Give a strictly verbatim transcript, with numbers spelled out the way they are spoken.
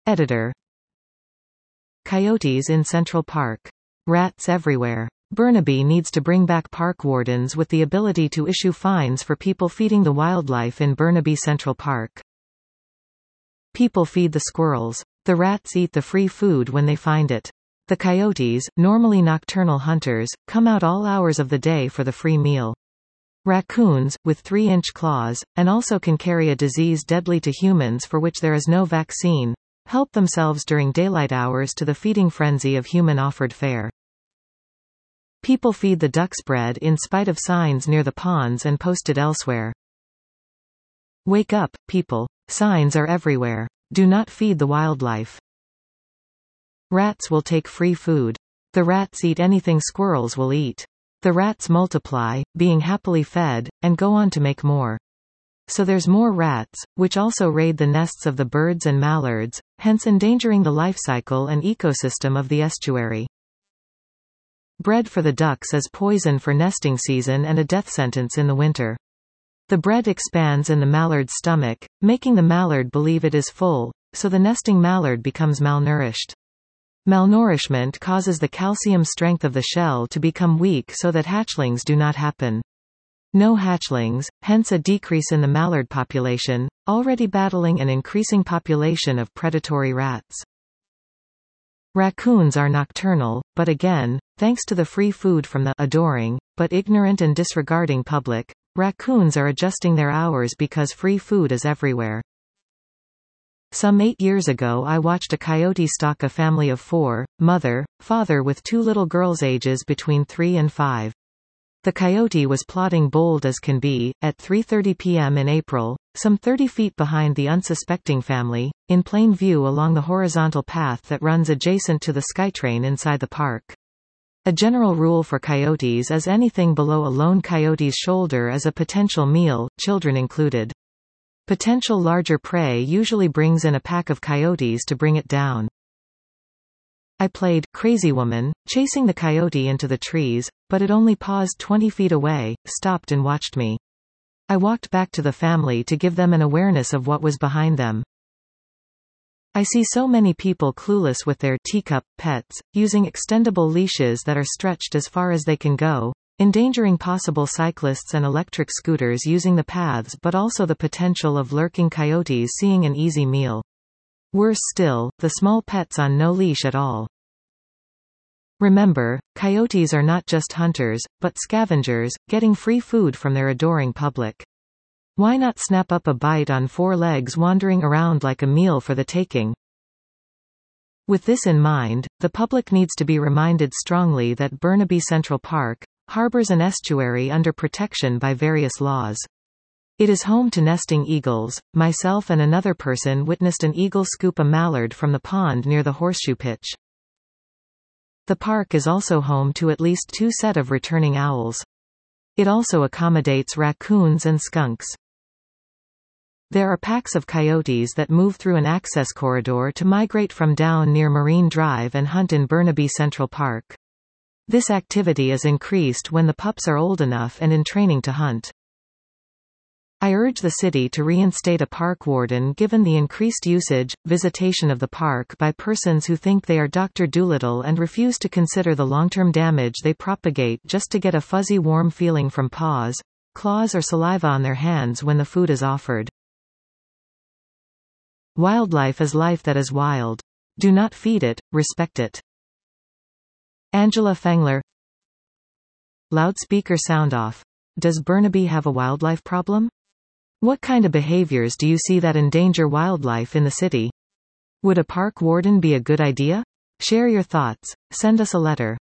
Editor. Coyotes in Central Park. Rats everywhere. Burnaby needs to bring back park wardens with the ability to issue fines for people feeding the wildlife in Burnaby Central Park. People feed the squirrels. The rats eat the free food when they find it. The coyotes, normally nocturnal hunters, come out all hours of the day for the free meal. Raccoons, with three-inch claws, and also can carry a disease deadly to humans for which there is no vaccine, help themselves during daylight hours to the feeding frenzy of human-offered fare. People feed the ducks bread in spite of signs near the ponds and posted elsewhere. Wake up, people. Signs are everywhere. Do not feed the wildlife. Rats will take free food. The rats eat anything squirrels will eat. The rats multiply, being happily fed, and go on to make more. So there's more rats, which also raid the nests of the birds and mallards, hence endangering the life cycle and ecosystem of the estuary. Bread for the ducks is poison for nesting season and a death sentence in the winter. The bread expands in the mallard's stomach, making the mallard believe it is full, so the nesting mallard becomes malnourished. Malnourishment causes the calcium strength of the shell to become weak so that hatchlings do not happen. No hatchlings, hence a decrease in the mallard population, already battling an increasing population of predatory rats. Raccoons are nocturnal, but again, thanks to the free food from the adoring, but ignorant and disregarding public, raccoons are adjusting their hours because free food is everywhere. Some eight years ago I watched a coyote stalk a family of four, mother, father with two little girls ages between three and five. The coyote was plodding bold as can be, at three thirty p m in April, some thirty feet behind the unsuspecting family, in plain view along the horizontal path that runs adjacent to the SkyTrain inside the park. A general rule for coyotes is anything below a lone coyote's shoulder is a potential meal, children included. Potential larger prey usually brings in a pack of coyotes to bring it down. I played Crazy Woman, chasing the coyote into the trees, but it only paused twenty feet away, stopped and watched me. I walked back to the family to give them an awareness of what was behind them. I see so many people clueless with their teacup pets, using extendable leashes that are stretched as far as they can go, endangering possible cyclists and electric scooters using the paths but also the potential of lurking coyotes seeing an easy meal. Worse still, the small pets on no leash at all. Remember, coyotes are not just hunters, but scavengers, getting free food from their adoring public. Why not snap up a bite on four legs wandering around like a meal for the taking? With this in mind, the public needs to be reminded strongly that Burnaby Central Park harbors an estuary under protection by various laws. It is home to nesting eagles. Myself and another person witnessed an eagle scoop a mallard from the pond near the horseshoe pitch. The park is also home to at least two set of returning owls. It also accommodates raccoons and skunks. There are packs of coyotes that move through an access corridor to migrate from down near Marine Drive and hunt in Burnaby Central Park. This activity is increased when the pups are old enough and in training to hunt. I urge the city to reinstate a park warden given the increased usage, visitation of the park by persons who think they are Doctor Dolittle and refuse to consider the long-term damage they propagate just to get a fuzzy warm feeling from paws, claws or saliva on their hands when the food is offered. Wildlife is life that is wild. Do not feed it, respect it. Angela Fengler. Loudspeaker sound off. Does Burnaby have a wildlife problem? What kind of behaviors do you see that endanger wildlife in the city? Would a park warden be a good idea? Share your thoughts. Send us a letter.